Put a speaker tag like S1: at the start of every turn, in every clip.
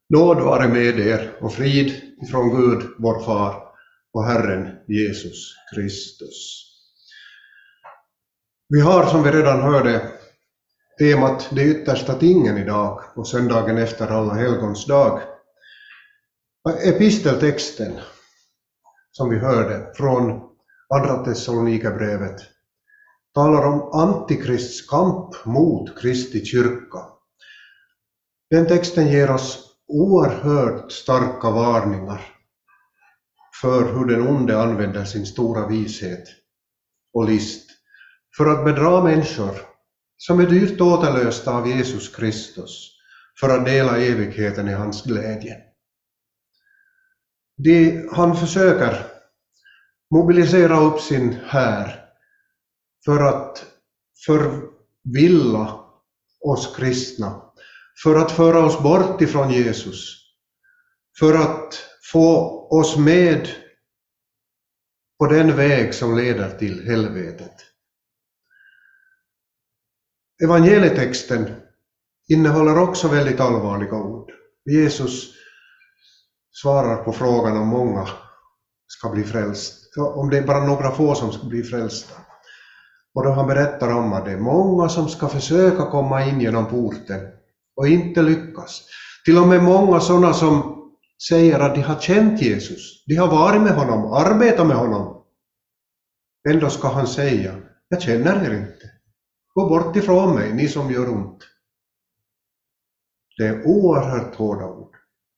S1: Nåd vare med er och frid från Gud, vår far, och Herren Jesus Kristus. Vi har, som vi redan hörde, temat de yttersta tingen idag och söndagen efter alla helgons dag. Episteltexten, som vi hörde från andra Thessalonikerbrevet, talar om Antikrists kamp mot Kristi kyrka. Den texten ger oss oerhört starka varningar för hur den onde använder sin stora vishet och list för att bedra människor som är dyrt återlösta av Jesus Kristus för att dela evigheten i hans glädje. Han försöker mobilisera upp sin här för att förvilla oss kristna, för att föra oss bort ifrån Jesus, för att få oss med på den väg som leder till helvetet. Evangelietexten innehåller också väldigt allvarliga ord. Jesus svarar på frågan om många ska bli frälst, om det är bara några få som ska bli frälsta. Och då han berättar om att det är många som ska försöka komma in genom porten och inte lyckas. Till och med många sådana som säger att de har känt Jesus, de har varit med honom, arbetat med honom. Ändå ska han säga, jag känner er inte. Gå bort ifrån mig, ni som gör ont. Det är oerhört hårda ord.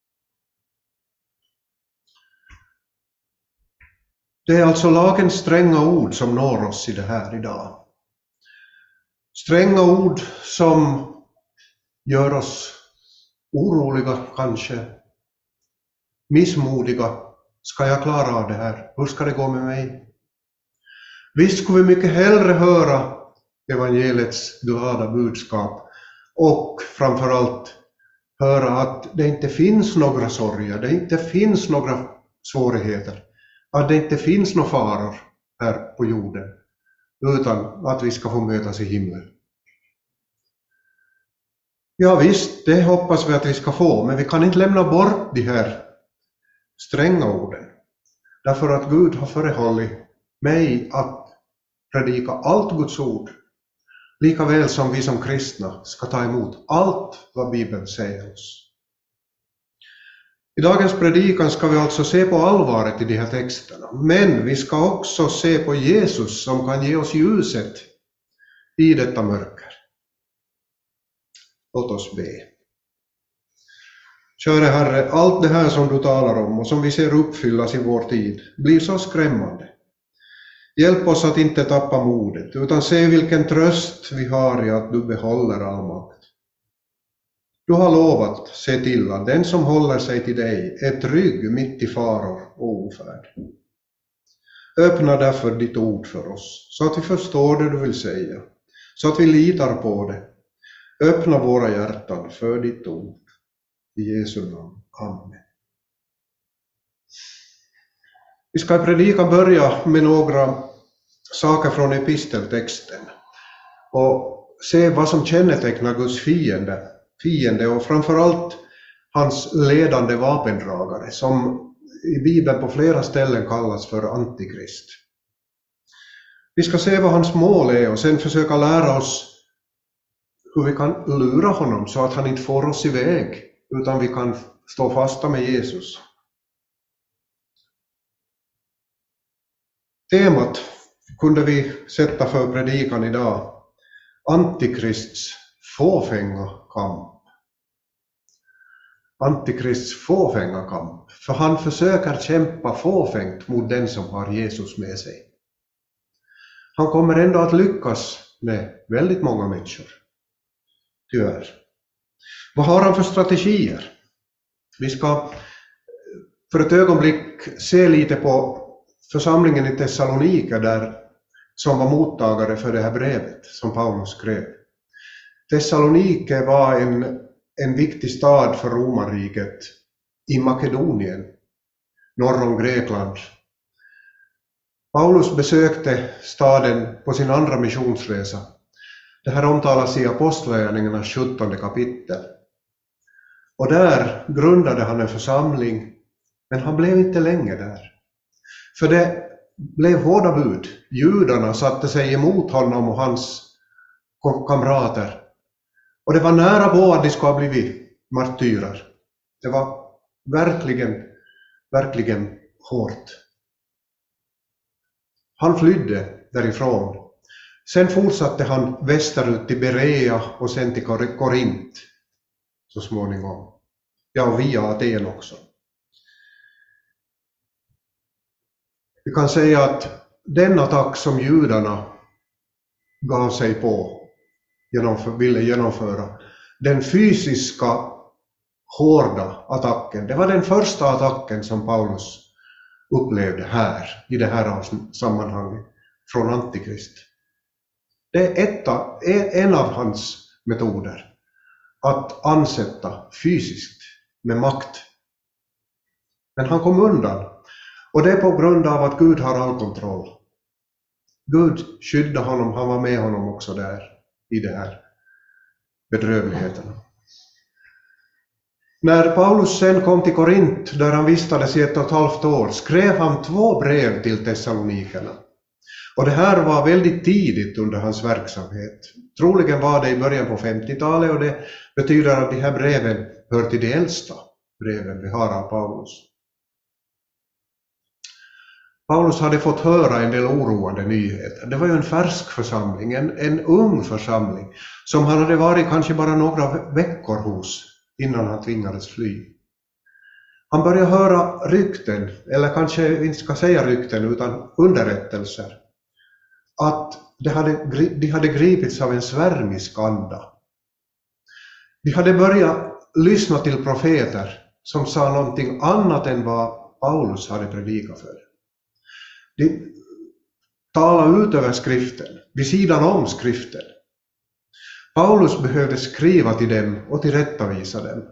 S1: Det är alltså lagens stränga ord som når oss i det här idag. Stränga ord som gör oss oroliga kanske, missmodiga. Ska jag klara av det här? Hur ska det gå med mig? Visst skulle vi mycket hellre höra evangeliets glada budskap och framförallt höra att det inte finns några sorger, det inte finns några svårigheter, att det inte finns några faror här på jorden, utan att vi ska få mötas i himlen. Ja visst, det hoppas vi att vi ska få, men vi kan inte lämna bort de här stränga orden. Därför att Gud har förehållit mig att predika allt Guds ord, lika väl som vi som kristna ska ta emot allt vad Bibeln säger oss. I dagens predikan ska vi alltså se på allvaret i de här texterna, men vi ska också se på Jesus som kan ge oss ljuset i detta mörker. Låt oss be. Käre Herre, allt det här som du talar om och som vi ser uppfyllas i vår tid blir så skrämmande. Hjälp oss att inte tappa modet, utan se vilken tröst vi har i att du behåller all makt. Du har lovat se till att den som håller sig till dig är trygg mitt i faror och ofärd. Öppna därför ditt ord för oss, så att vi förstår det du vill säga, så att vi litar på det. Öppna våra hjärtan för ditt ord. I Jesu namn. Amen. Vi ska i predikan börja med några saker från episteltexten och se vad som kännetecknar Guds fiende och framförallt hans ledande vapendragare, som i Bibeln på flera ställen kallas för Antikrist. Vi ska se vad hans mål är och sen försöka lära oss hur vi kan lura honom så att han inte får oss iväg, utan vi kan stå fasta med Jesus. Temat kunde vi sätta för predikan idag: Antikrists fåfänga kamp. Antikrists fåfänga kamp, för han försöker kämpa fåfängt mot den som har Jesus med sig. Han kommer ändå att lyckas med väldigt många människor. Tyvärr. Vad har han för strategier? Vi ska för ett ögonblick se lite på församlingen i Thessalonike som var mottagare för det här brevet som Paulus skrev. Thessalonike var en viktig stad för romarriket i Makedonien, norr om Grekland. Paulus besökte staden på sin andra missionsresa. Det här omtalas i Apostlagärningarnas 17 kapitel. Och där grundade han en församling, men han blev inte länge där. För det blev hårda bud. Judarna satte sig emot honom och hans kamrater. Och det var nära på att de skulle ha blivit martyrer. Det var verkligen hårt. Han flydde därifrån. Sen fortsatte han västerut till Berea och sen till Korint så småningom. Ja, och via Aten också. Vi kan säga att den attack som judarna gav sig på, ville genomföra, den fysiska hårda attacken, det var den första attacken som Paulus upplevde här, i det här sammanhanget, från Antikrist. Det är en av hans metoder, att ansätta fysiskt med makt. Men han kom undan. Och det är på grund av att Gud har all kontroll. Gud skyddade honom, han var med honom också där i det här bedrövligheterna. När Paulus sen kom till Korint, där han vistades i 1,5 år, skrev han 2 brev till Thessalonikerna. Och det här var väldigt tidigt under hans verksamhet. Troligen var det i början på 50-talet, och det betyder att de här breven hör till de äldsta breven vi har av Paulus. Paulus hade fått höra en del oroande nyheter. Det var ju en färsk församling, en ung församling, som han hade varit kanske bara några veckor hos innan han tvingades fly. Han började höra rykten, eller kanske inte ska säga rykten utan underrättelser, att de hade gripits av en svärmisk anda. De hade börjat lyssna till profeter som sa någonting annat än vad Paulus hade predikat för. De talade ut över skriften, vid sidan om skriften. Paulus behövde skriva till dem och tillrättavisa dem.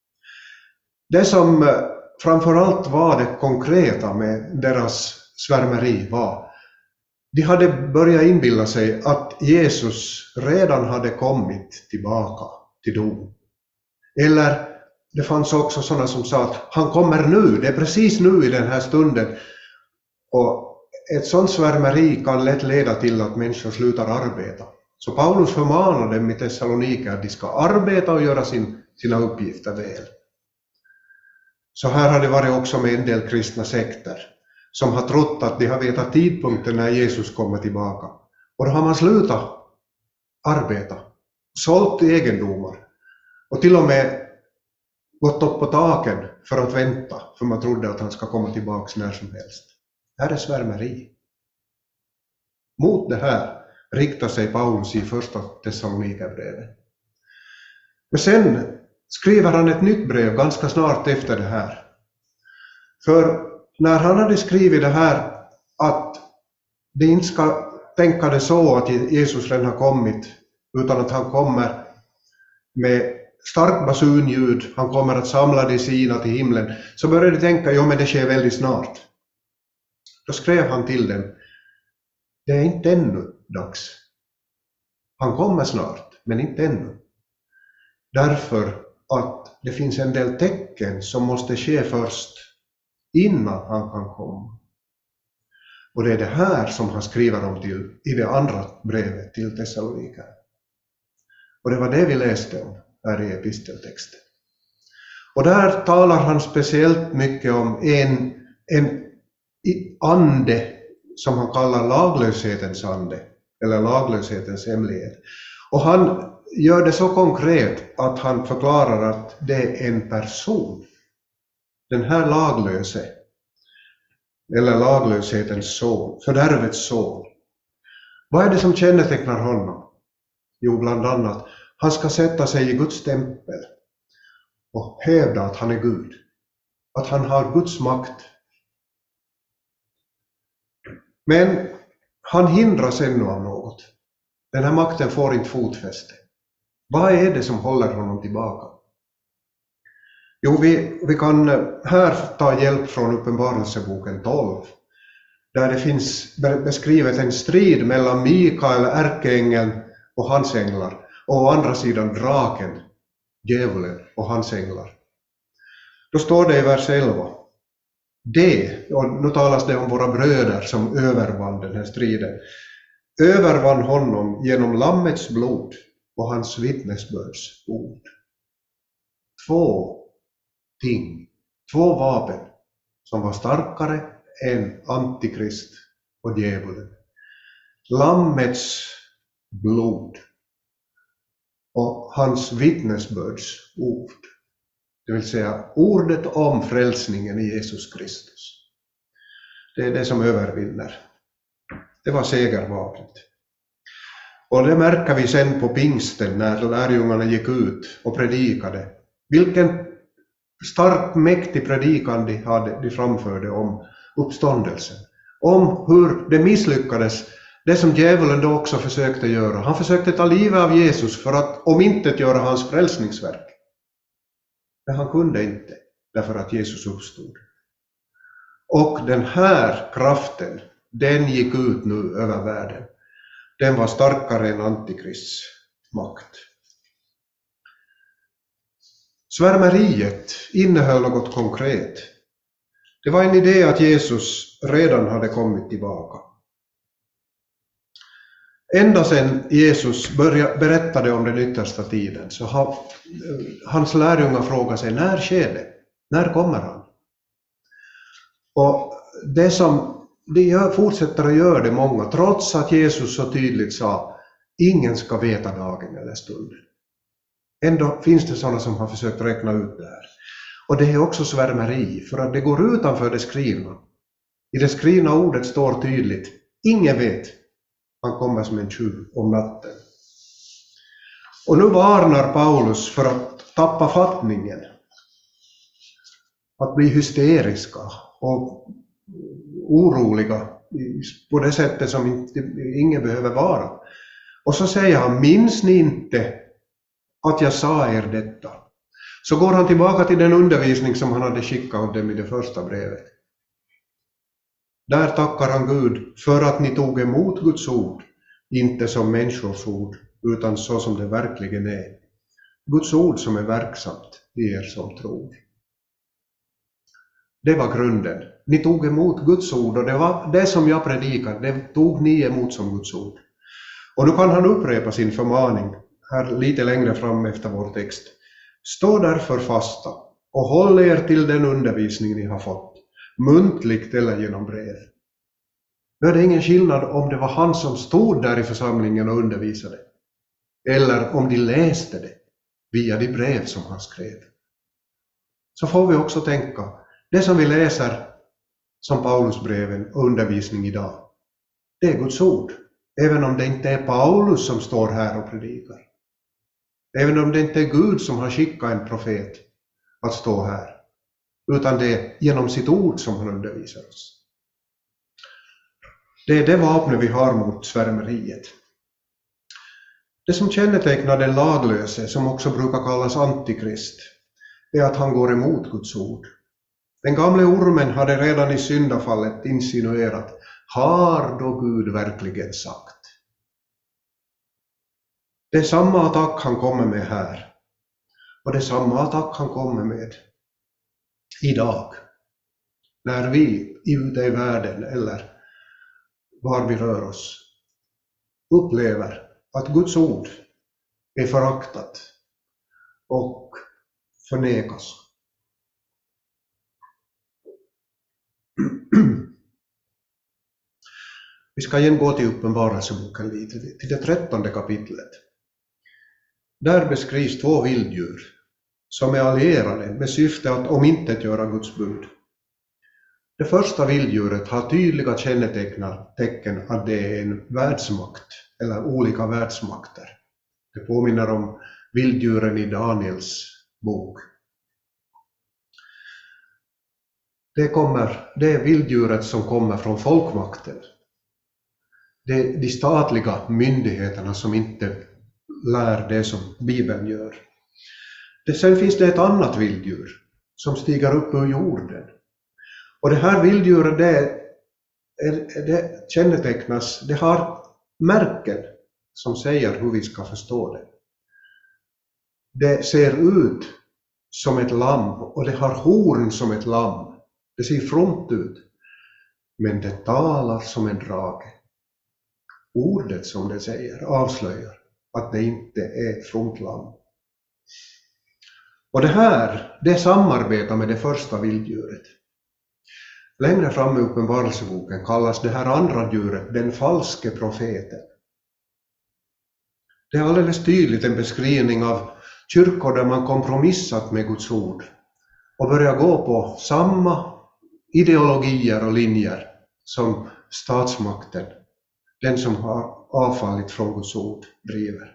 S1: Det som framförallt var det konkreta med deras svärmeri var, de hade börjat inbilla sig att Jesus redan hade kommit tillbaka till dom. Eller det fanns också sådana som sa att han kommer nu, det är precis nu i den här stunden. Och ett sådant svärmeri kan lätt leda till att människor slutar arbeta. Så Paulus förmanar dem i Thessaloniker att de ska arbeta och göra sina uppgifter väl. Så här har det varit också med en del kristna sekter som har trott att de har vetat tidpunkten när Jesus kommer tillbaka. Och då har man slutat arbeta, sålt egendomar och till och med gått upp på taken för att vänta, för man trodde att han ska komma tillbaka när som helst. Det här är svärmeri. Mot det här riktar sig Paulus i första Thessalonikerbrevet. Men sen skriver han ett nytt brev ganska snart efter det här. För när han hade skrivit det här, att det inte ska tänka det så att Jesus redan har kommit, utan att han kommer med starkt basunljud, han kommer att samla de sina till himlen, så började de tänka, jo men det sker väldigt snart. Då skrev han till dem, det är inte ännu dags. Han kommer snart, men inte ännu. Därför att det finns en del tecken som måste ske först innan han kan komma. Och det är det här som han skriver om till i det andra brevet till Thessaloniker. Och det var det vi läste om här i episteltexten. Och där talar han speciellt mycket om en ande som han kallar laglöshetens ande, eller laglöshetens hemlighet. Och han gör det så konkret att han förklarar att det är en person. Den här laglöse, eller laglöshetens son, fördärvets son. Vad är det som kännetecknar honom? Jo, bland annat, han ska sätta sig i Guds tempel och hävda att han är Gud. Att han har Guds makt. Men han hindras ännu av något. Den här makten får inte fotfäste. Vad är det som håller honom tillbaka? Jo, vi kan här ta hjälp från Uppenbarelseboken 12. Där det finns beskrivet en strid mellan Mikael, ärkeängeln och hans änglar. Och å andra sidan draken, djävulen och hans änglar. Då står det i vers 11. Och nu talas det om våra bröder som övervann den här striden. Övervann honom genom lammets blod och hans vittnesbörds ord. 2 ting, 2 vapen som var starkare än antikrist och djävulen. Lammets blod och hans vittnesbörds ord. Det vill säga ordet om frälsningen i Jesus Kristus. Det är det som övervinner. Det var segervapnet. Och det märker vi sen på pingsten när lärjungarna gick ut och predikade. Vilken stark, mäktig predikan de framförde om uppståndelsen. Om hur det misslyckades, det som djävulen då också försökte göra. Han försökte ta livet av Jesus för att omintetgöra hans frälsningsverk. Men han kunde inte, därför att Jesus uppstod. Och den här kraften, den gick ut nu över världen. Den var starkare än antikrists makt. Svärmeriet innehöll något konkret. Det var en idé att Jesus redan hade kommit tillbaka. Ända sedan Jesus berättade om den yttersta tiden så har hans lärjungar frågat sig, när sker det? När kommer han? Och det som de fortsätter att göra det många, trots att Jesus så tydligt sa, ingen ska veta dagen eller stunden. Ändå finns det sådana som har försökt räkna ut det här. Och det är också svärmeri, för att det går utanför det skrivna. I det skrivna ordet står tydligt, ingen vet, han kommer som en tjuv om natten. Och nu varnar Paulus för att tappa fattningen, att bli hysteriska och oroliga på det sättet som ingen behöver vara. Och så säger han, minns ni inte att jag sa er detta? Så går han tillbaka till den undervisning som han hade skickat åt dem i det första brevet. Där tackar han Gud för att ni tog emot Guds ord, inte som människors ord, utan så som det verkligen är. Guds ord som är verksamt i er som tror. Det var grunden. Ni tog emot Guds ord, och det var det som jag predikade, det tog ni emot som Guds ord. Och nu kan han upprepa sin förmaning här lite längre fram efter vår text. Stå därför fasta och håll er till den undervisning ni har fått, muntligt eller genom brev. Nu är det ingen skillnad om det var han som stod där i församlingen och undervisade, eller om de läste det via de brev som han skrev. Så får vi också tänka, det som vi läser som Paulusbreven och undervisning idag, det är Guds ord. Även om det inte är Paulus som står här och predikar. Även om det inte är Gud som har skickat en profet att stå här. Utan det är genom sitt ord som han undervisar oss. Det är det vapnet vi har mot svärmeriet. Det som kännetecknar den laglöse, som också brukar kallas antikrist, är att han går emot Guds ord. Den gamle ormen hade redan i syndafallet insinuerat, har då Gud verkligen sagt? Det är samma attack han kommer med här. Och det är samma attack han kommer med idag. När vi ute i världen eller var vi rör oss upplever att Guds ord är föraktat och förnekas. Vi ska igen gå till Uppenbarelseboken lite, till det 13:e kapitlet. Där beskrivs 2 vilddjur som är allierade med syfte att omintetgöra Guds bud. Det första vilddjuret har tydliga kännetecken att det är en världsmakt eller olika världsmakter. Det påminner om vilddjuren i Daniels bok. Det är vilddjuret som kommer från folkmakten. Det är de statliga myndigheterna som inte lär det som Bibeln gör. Sen finns det ett annat vilddjur som stiger upp ur jorden. Och det här vilddjuret det kännetecknas, det har märken som säger hur vi ska förstå det. Det ser ut som ett lamm och det har horn som ett lamm. Det ser fromt ut. Men det talar som en drage. Ordet som det säger avslöjar att det inte är fromt lamm. Och det här, det samarbetar med det första vilddjuret. Längre fram i Uppenbarelseboken kallas det här andra djuret den falske profeten. Det är alldeles tydligt en beskrivning av kyrkor där man kompromissat med Guds ord och börjar gå på samma ideologier och linjer som statsmakten, den som har avfallit från Guds ord, driver.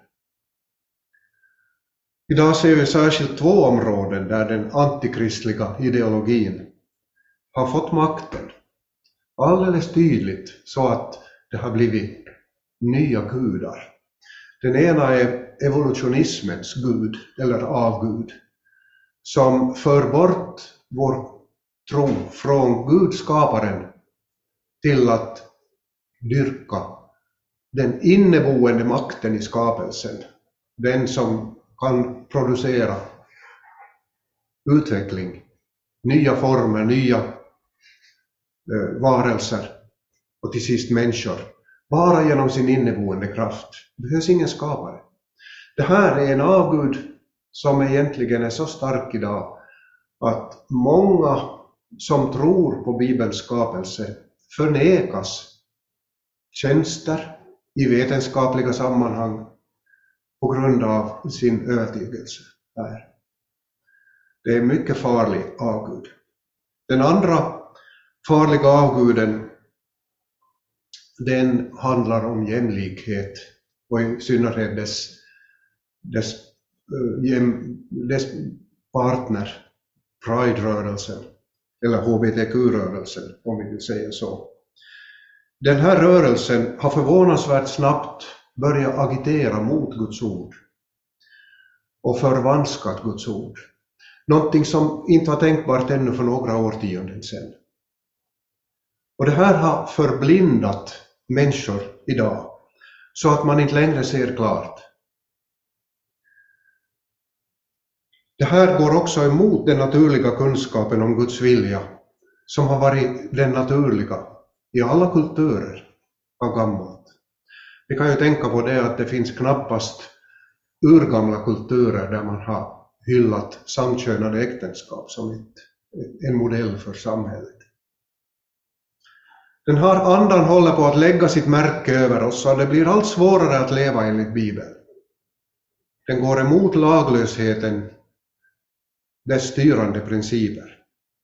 S1: Idag ser vi särskilt två områden där den antikristliga ideologin har fått makten. Alldeles tydligt så att det har blivit nya gudar. Den ena är evolutionismens gud eller avgud som för bort vår tro från Gud skaparen till att dyrka den inneboende makten i skapelsen. Den som kan producera utveckling, nya former, nya varelser och till sist människor. Bara genom sin inneboende kraft. Det behövs ingen skapare. Det här är en avgud som egentligen är så stark idag att många som tror på Bibelns skapelse förnekas tjänster i vetenskapliga sammanhang på grund av sin övertygelse. Det är en mycket farlig avgud. Den andra farliga avguden, den handlar om jämlikhet och i synnerhet dess partner, Pride-rörelsen eller HBTQ-rörelsen om vi vill säga så. Den här rörelsen har förvånansvärt snabbt börjat agitera mot Guds ord och förvanskat Guds ord. Någonting som inte var tänkbart ännu för några årtionden sedan. Och det här har förblindat människor idag så att man inte längre ser klart. Det här går också emot den naturliga kunskapen om Guds vilja som har varit den naturliga i alla kulturer av gammalt. Vi kan ju tänka på det att det finns knappast urgamla kulturer där man har hyllat samkönade äktenskap som en modell för samhället. Den här andan håller på att lägga sitt märke över oss och det blir allt svårare att leva enligt Bibeln. Den går emot laglösheten, dess styrande principer.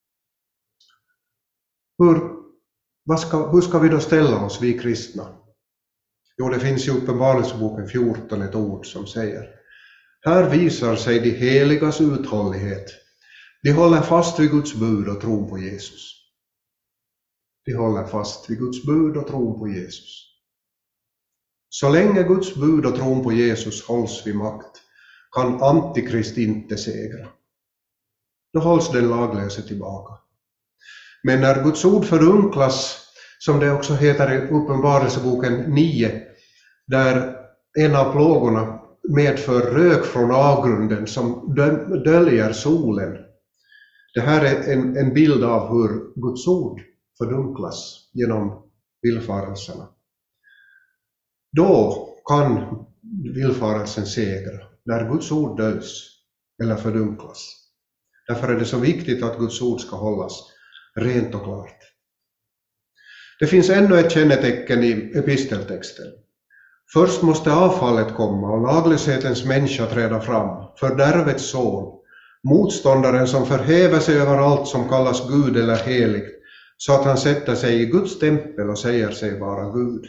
S1: Hur ska vi då ställa oss, vi kristna? Jo, det finns i Uppenbarelseboken 14 ett ord som säger: här visar sig de heligas uthållighet. De håller fast vid Guds bud och tron på Jesus. De håller fast vid Guds bud och tron på Jesus. Så länge Guds bud och tron på Jesus hålls vid makt kan antikrist inte segra. Då hålls den laglöse tillbaka. Men när Guds ord förunklas, som det också heter i Uppenbarelseboken 9, där en av plågorna medför rök från avgrunden som döljer solen. Det här är en bild av hur Guds ord fördunklas genom villfarelserna. Då kan villfarelsen segra, när Guds ord döljs eller fördunklas. Därför är det så viktigt att Guds ord ska hållas rent och klart. Det finns ännu ett kännetecken i episteltexten. Först måste avfallet komma och laglöshetens människa träda fram, fördärvets son, motståndaren som förhäver sig över allt som kallas Gud eller heligt, så att han sätter sig i Guds tempel och säger sig vara Gud.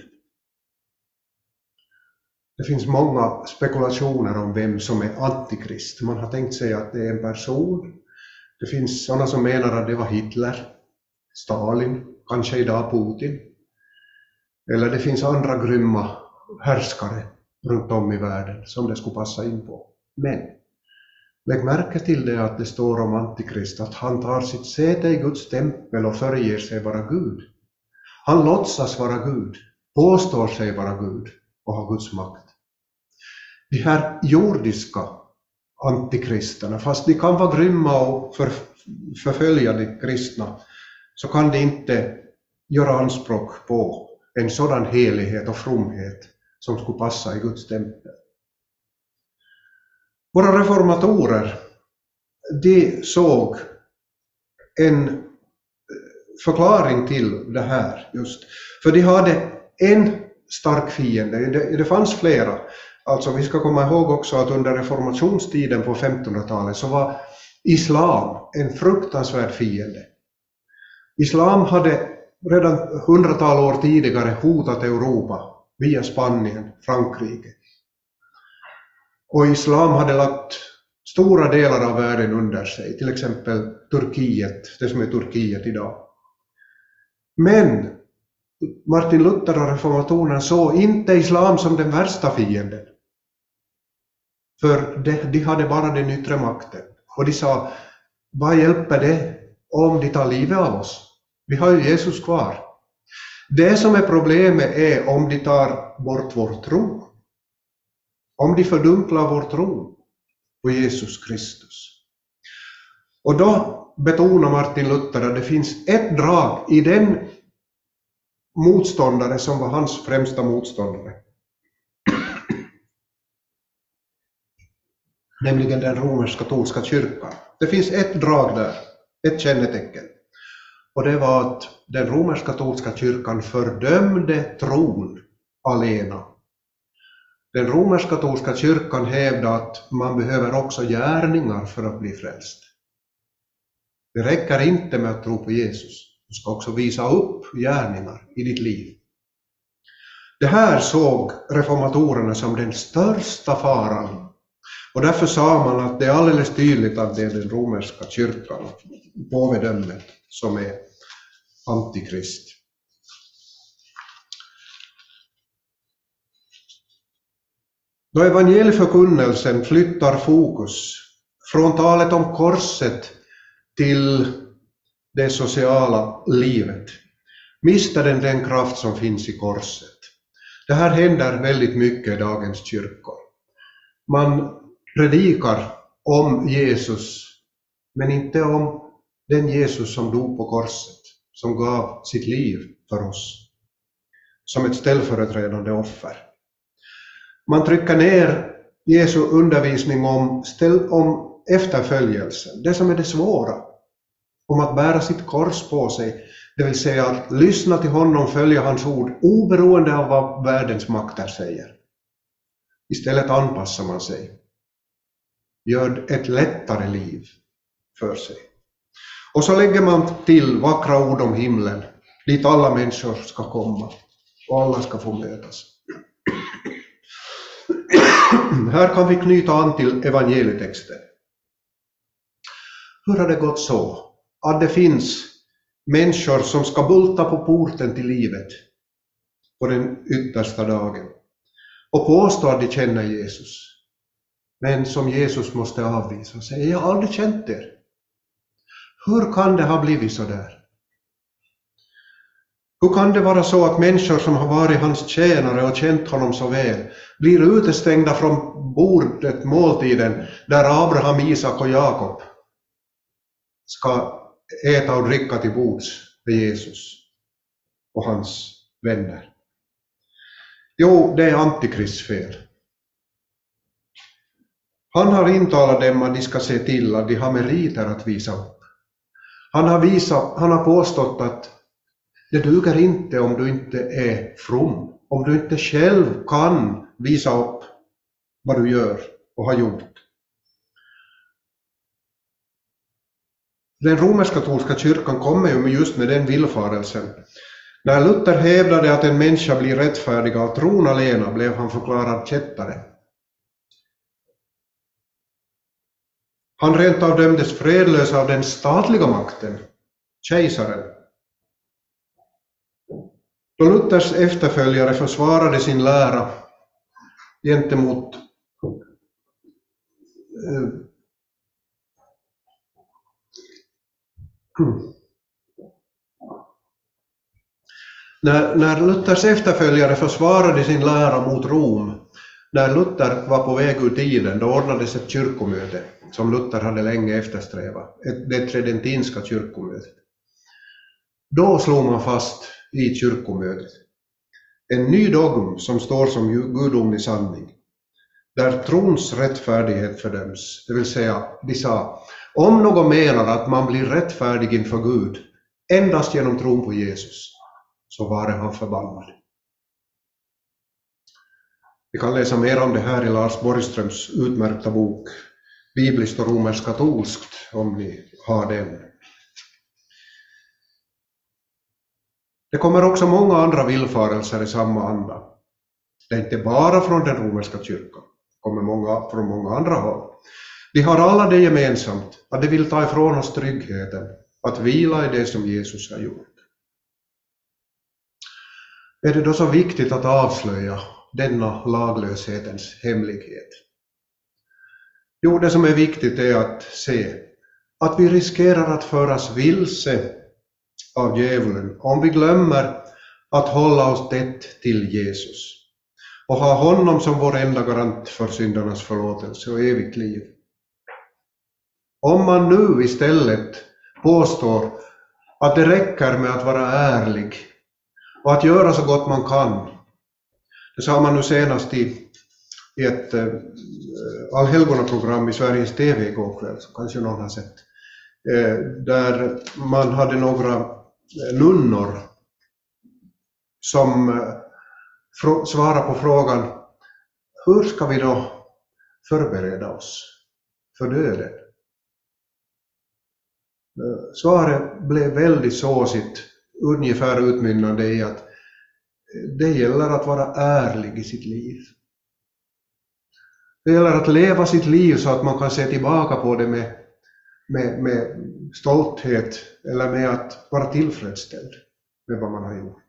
S1: Det finns många spekulationer om vem som är antikrist. Man har tänkt sig att det är en person. Det finns sådana som menar att det var Hitler, Stalin, kanske idag Putin. Eller det finns andra grymma härskare runt om i världen som det skulle passa in på. Men lägg märke till det att det står om antikrist att han tar sitt säte i Guds tempel och föreger sig vara Gud. Han låtsas vara Gud, påstår sig vara Gud och har Guds makt. De här jordiska antikristerna. Fast de kan vara grymma och förfölja de kristna, så kan de inte göra anspråk på en sådan helighet och fromhet som skulle passa i Guds tempel. Våra reformatorer, de såg en förklaring till det här just. För de hade en stark fiende, det fanns flera. Alltså vi ska komma ihåg också att under reformationstiden på 1500-talet så var islam en fruktansvärd fiende. Islam hade redan hundratal år tidigare hotat Europa via Spanien, Frankrike. Och islam hade lagt stora delar av världen under sig, till exempel Turkiet, det som är Turkiet idag. Men Martin Luther och reformatorerna såg inte islam som den värsta fienden. För de hade bara den yttre makten. Och de sa, vad hjälper det om de tar livet av oss? Vi har ju Jesus kvar. Det som är problemet är om de tar bort vår tro. Om de fördunklar vår tro på Jesus Kristus. Och då betonar Martin Luther att det finns ett drag i den motståndare som var hans främsta motståndare. Nämligen den romersk-katolska kyrkan. Det finns ett drag där, ett kännetecken. Och det var att den romersk-katolska kyrkan fördömde tron alena. Den romersk-katolska kyrkan hävdade att man behöver också gärningar för att bli frälst. Det räcker inte med att tro på Jesus. Du ska också visa upp gärningar i ditt liv. Det här såg reformatorerna som den största faran. Och därför sa man att det är alldeles tydligt att det är den romerska kyrkan, påvedömet, som är antikrist. Då evangelieförkunnelsen flyttar fokus från talet om korset till det sociala livet, mister den kraft som finns i korset. Det här händer väldigt mycket i dagens kyrkor. Man predikar om Jesus, men inte om den Jesus som dog på korset, som gav sitt liv för oss, som ett ställföreträdande offer. Man trycker ner Jesu undervisning om efterföljelsen, det som är det svåra, om att bära sitt kors på sig, det vill säga att lyssna till honom, följa hans ord, oberoende av vad världens makter säger. Istället anpassar man sig, gör ett lättare liv för sig. Och så lägger man till vackra ord om himlen, dit alla människor ska komma och alla ska få mötas. Här kan vi knyta an till evangelietexten. Hur har det gått så att det finns människor som ska bulta på porten till livet på den yttersta dagen och påstå att de känner Jesus, men som Jesus måste avvisa och säga, jag har aldrig känt er. Hur kan det ha blivit så där? Hur kan det vara så att människor som har varit hans tjänare och känt honom så väl blir utestängda från bordet, måltiden, där Abraham, Isak och Jakob ska äta och dricka till bords med Jesus och hans vänner? Jo, det är Antikrists fel. Han har intalat dem att de ska se till att de har meriter att visa upp. Han har påstått att det duger inte om du inte är from, om du inte själv kan visa upp vad du gör och har gjort. Den romersk-katolska kyrkan kommer ju just med den villfarelsen. När Luther hävdade att en människa blir rättfärdig av tron alena blev han förklarad kättare. Han rent av dömdes fredlös av den statliga makten, kejsaren. Då Luthers efterföljare försvarade sin lära gentemot när Luthers efterföljare försvarade sin lära mot Rom, När Luther var på väg ur tiden, då ordnades ett kyrkomöte som Luther hade länge eftersträvat, det tridentinska kyrkomötet. Då slog man fast i kyrkomötet en ny dogm som står som gudomlig sanning, där trons rättfärdighet fördöms. Det vill säga, de sa, om någon menar att man blir rättfärdig inför Gud endast genom tron på Jesus, så var han förbannad. Vi kan läsa mer om det här i Lars Borgströms utmärkta bok Bibliskt och romersk-katolskt, om ni har den. Det kommer också många andra villfarelser i samma anda. Det är inte bara från den romerska kyrkan. Det kommer många från många andra håll. De har alla det gemensamt att de vill ta ifrån oss tryggheten, att vila i det som Jesus har gjort. Är det då så viktigt att avslöja denna laglöshetens hemlighet? Jo, det som är viktigt är att se att vi riskerar att föras vilse av djävulen om vi glömmer att hålla oss tätt till Jesus och ha honom som vår enda garant för syndarnas förlåtelse och evigt liv. Om man nu istället påstår att det räcker med att vara ärlig och att göra så gott man kan, det sa man nu senast i ett allhelgonaprogram i Sveriges TV igår kväll, som kanske någon har sett, där man hade några nunnor som svarade på frågan, hur ska vi då förbereda oss för döden? Svaret blev väldigt såsigt, ungefär utmynnande i att det gäller att vara ärlig i sitt liv. Det gäller att leva sitt liv så att man kan se tillbaka på det med stolthet eller med att vara tillfredsställd med vad man har gjort.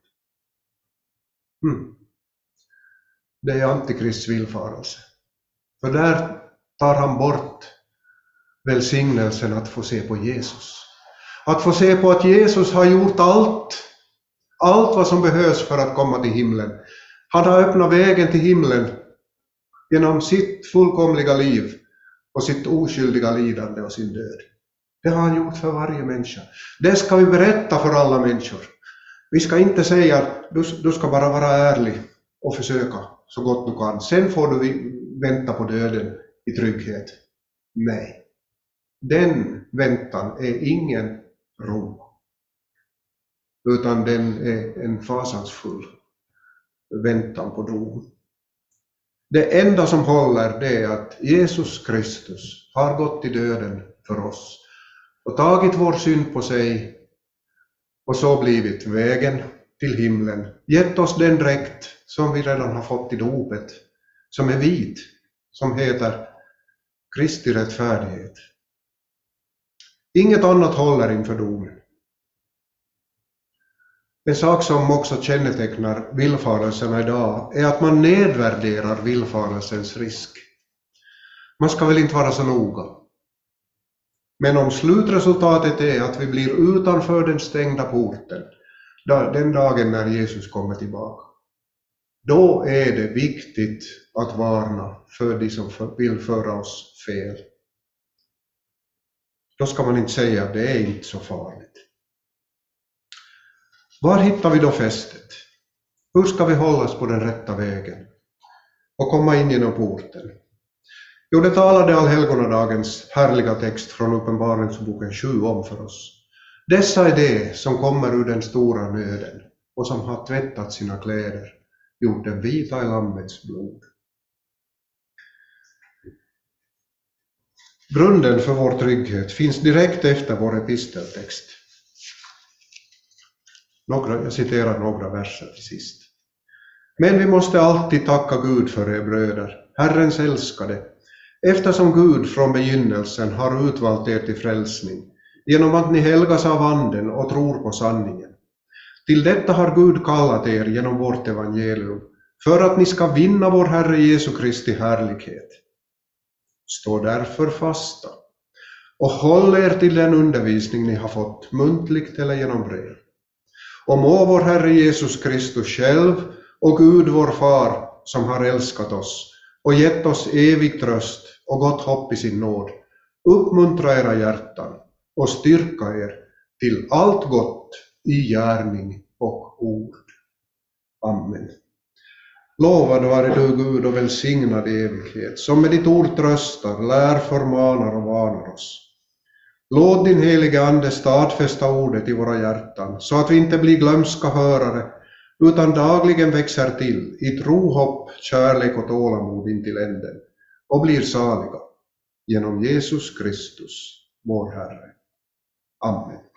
S1: Det är Antikrists villfarelse. För där tar han bort välsignelsen att få se på Jesus. Att få se på att Jesus har gjort allt vad som behövs för att komma till himlen. Han har öppnat vägen till himlen genom sitt fullkomliga liv och sitt oskyldiga lidande och sin död. Det har han gjort för varje människa. Det ska vi berätta för alla människor. Vi ska inte säga du ska bara vara ärlig och försöka så gott du kan. Sen får du vänta på döden i trygghet. Nej. Den väntan är ingen ro. Utan den är en fasansfull väntan på dom. Det enda som håller, det är att Jesus Kristus har gått i döden för oss och tagit vår synd på sig och så blivit vägen till himlen. Gett oss den dräkt som vi redan har fått i dopet, som är vit, som heter Kristi rättfärdighet. Inget annat håller inför domen. En sak som också kännetecknar villfarelserna idag är att man nedvärderar villfarelsens risk. Man ska väl inte vara så noga. Men om slutresultatet är att vi blir utanför den stängda porten, den dagen när Jesus kommer tillbaka, då är det viktigt att varna för de som vill föra oss fel. Då ska man inte säga att det är inte så farligt. Var hittar vi då fästet? Hur ska vi hållas på den rätta vägen och komma in genom porten? Jo, det talade allhelgonadagens härliga text från Uppenbarelseboken 7 om för oss. Dessa är det som kommer ur den stora nöden och som har tvättat sina kläder, gjort dem vita i Lammets blod. Grunden för vår trygghet finns direkt efter vår episteltext. Jag citerar några verser till sist. Men vi måste alltid tacka Gud för er bröder, Herrens älskade, eftersom Gud från begynnelsen har utvalt er till frälsning, genom att ni helgas av anden och tror på sanningen. Till detta har Gud kallat er genom vårt evangelium, för att ni ska vinna vår Herre Jesu Kristi härlighet. Stå därför fasta och håll er till den undervisning ni har fått, muntligt eller genom brev. Och må vår Herre Jesus Kristus själv och Gud vår Far, som har älskat oss, och gett oss evig tröst och gott hopp i sin nåd, uppmuntra era hjärtan och styrka er till allt gott i gärning och ord. Amen. Lovad vare du, Gud, och välsignad i evighet, som med ditt ord tröstar, lär, förmanar och varnar oss. Låt din helige Ande stadfästa ordet i våra hjärtan, så att vi inte blir glömska hörare, utan dagligen växer till i tro, hopp, kärlek och tålamod intill änden, och blir saliga genom Jesus Kristus, vår Herre. Amen.